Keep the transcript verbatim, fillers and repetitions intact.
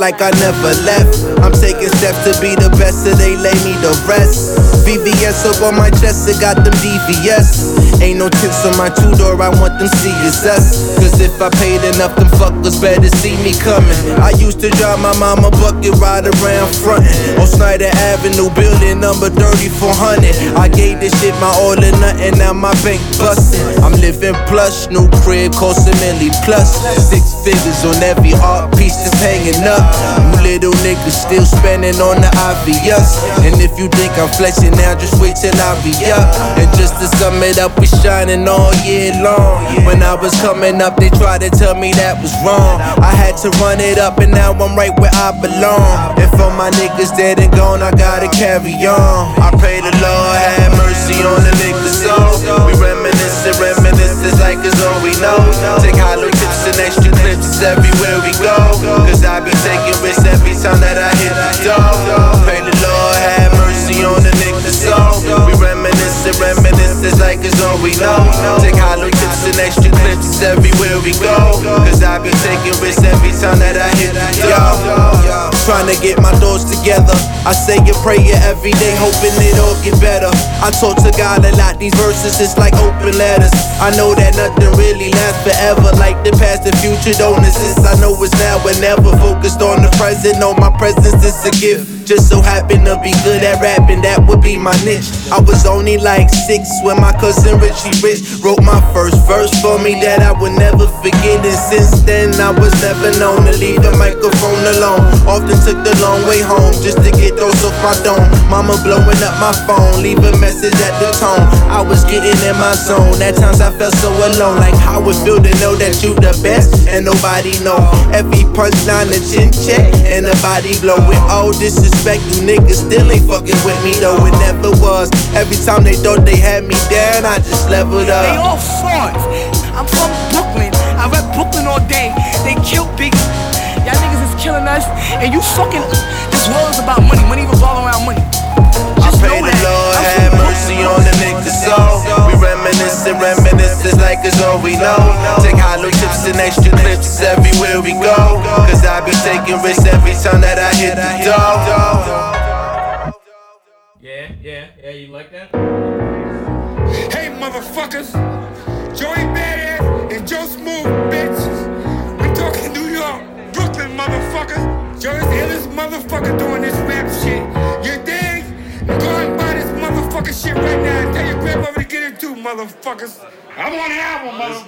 like I never left. I'm taking steps to be the best, so they lay me to rest. V V S up on my chest, it got them D V S. Ain't no tips on my two-door, I want them C S S. Cause if I paid enough, them fuckers better see me coming. I used to drive my mama bucket, ride around frontin' on Snyder Avenue, building number thirty-four hundred. I gave this shit my all or nothing, now my bank bustin'. I'm living plush, new crib, cost a milli plus. Six figures on every art piece that's hanging up. You little niggas still spending on the obvious. And if you think I'm flexing now, just wait till I be up. And just to sum it up, we shining all year long. When I was coming up, they tried to tell me that was wrong. I had to run it up, and now I'm right where I belong. And for my niggas dead and gone, I gotta carry on. I pray the Lord have mercy on the niggas soul. We reminiscing, reminiscing like it's all we know. Take hollow tips and extra clips everywhere we go. Cause I be taking risks every time that I hit the door. Pray the Lord have mercy on the niggas soul. We reminiscing, reminiscing like it's all we know. Take hollow tips and extra clips everywhere we go. Cause I be taking risks every time that I hit the door. Trying to get my thoughts together. I say a prayer every day, hoping it all get better. I talk to God a lot, these verses it's like open letters. I know that nothing really lasts forever, like the past, the future don't exist. I know it's now or never, focused on the present. Know my presence is a gift. Just so happen to be good at rapping, that would be my niche. I was only like six when my cousin Richie Rich wrote my first verse for me that I would never forget. And since then I was never known to leave the microphone alone. Often took the long way home just to get those off my dome. Mama blowing up my phone, leave a message at the tone. I was getting in my zone. At times I felt so alone, like how it feel to know that you the best and nobody know. Every punchline a chin check and the body blow. With all disrespect, you niggas still ain't fucking with me though. It never was. Every time they thought they had me down, I just leveled up. They all frauds. I'm from Brooklyn. I rep Brooklyn all day. They killed Biggie. Y'all niggas is killing us, and you fucking. This world is about money. Money revolve around money. Just I pray the Lord have mercy on the niggas soul. We reminiscing, reminiscing like it's all we know. Take hollow tips and extra clips everywhere we go. Cause I be taking risks every time that I hit the door. Yeah, yeah, yeah, you like that? Hey motherfuckers, Joey Badass and Joe Smooth, bitches. We talking New York, Brooklyn, motherfuckers. Joey's the illest motherfucker doing this rap shit. You dig? Go and buy this motherfucking shit right now and tell your grandmother to get it too, motherfuckers. I'm on the album, motherfucker.